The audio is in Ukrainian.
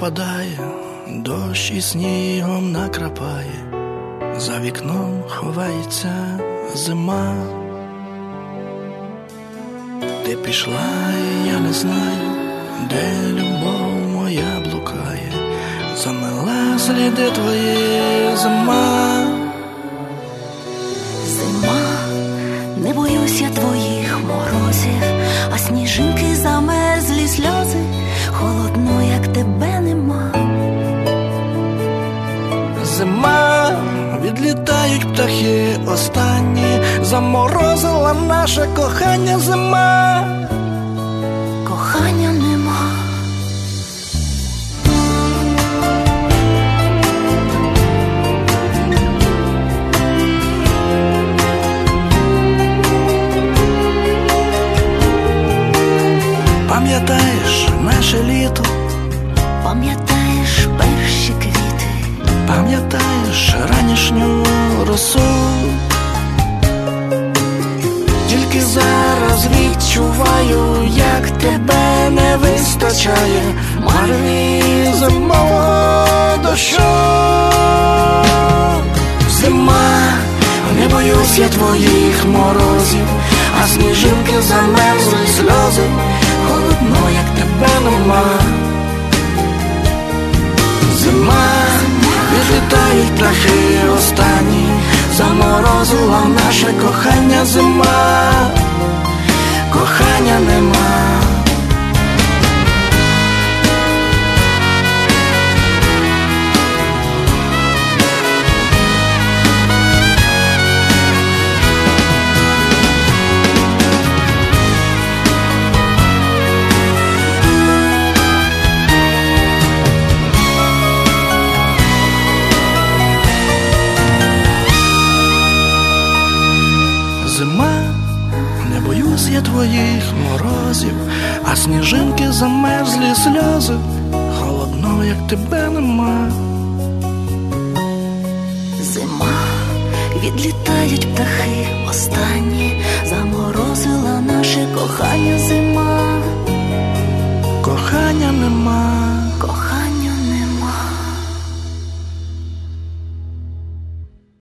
пропадає, дощ і снігом накрапає, за вікном ховається зима. Ти пішла, і я не знаю, де любов моя блукає, замила сліди твої зима. Зима, не боюсь я твоїх морозів, а сніжинки замерзлі сльози, холодно, як тебе нема. Зима, відлітають птахи останні, заморозила наше кохання. Зима, Кохання нема. пам'ятаєш наше літо, Пам'ятаєш перші квіти, пам'ятаєш ранішню росу. Тільки зараз відчуваю, як тебе не вистачає в мареві зимового дощу. Зима, не боюсь я твоїх морозів, а сніжинки замерзли сльози, холодно, як тебе нема. Зима, відлітають птахи останні, заморозила наше кохання. Зима, кохання нема. Зима, не боюсь я твоїх морозів, а сніжинки замерзлі сльози, холодно, як тебе нема. зима, відлітають птахи останні, заморозила наше кохання. Зима, Кохання нема.